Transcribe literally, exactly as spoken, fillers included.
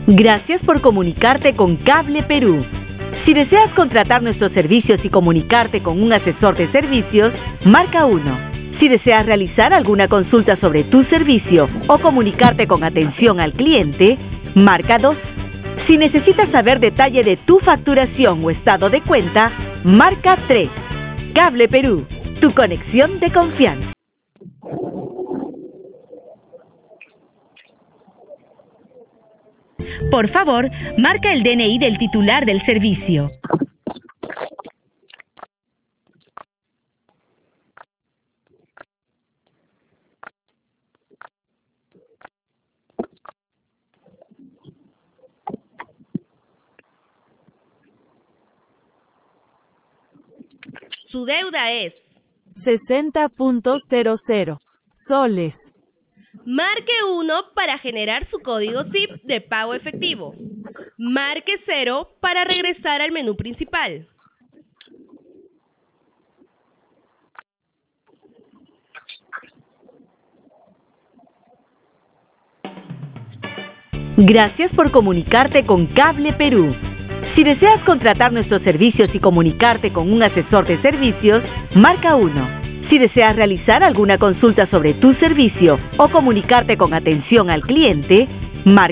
Gracias por comunicarte con Cable Perú. Si deseas contratar nuestros servicios y comunicarte con un asesor de servicios, marca uno. Si deseas realizar alguna consulta sobre tu servicio o comunicarte con atención al cliente, marca dos. Si necesitas saber detalle de tu facturación o estado de cuenta, marca tres. Cable Perú, tu conexión de confianza. Por favor, marca el D N I del titular del servicio. Su deuda es sesenta punto cero cero soles. Marque uno para generar su código S I P de pago efectivo. Marque cero para regresar al menú principal. Gracias por comunicarte con Cable Perú. Si deseas contratar nuestros servicios y comunicarte con un asesor de servicios, marca uno. Si deseas realizar alguna consulta sobre tu servicio o comunicarte con atención al cliente, marca